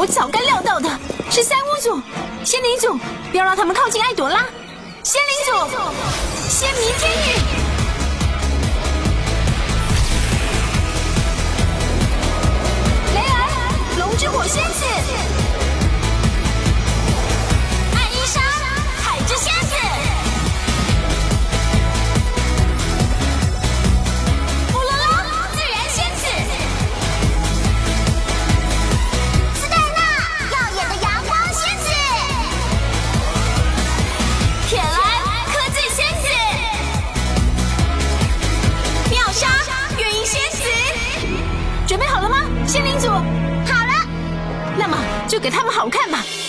我早该料到的，是三巫组、仙灵组，不要让他们靠近艾朵拉。仙灵组，仙迷天域。雷尔，龙之火仙子。 艾丽莎，海之仙子。布罗罗，自然仙子。斯黛娜，耀眼的阳光仙子。铁兰，科技仙子。 妙莎，月影仙子。准备好了吗，仙灵组？ 好了， 那么就给他们好看吧。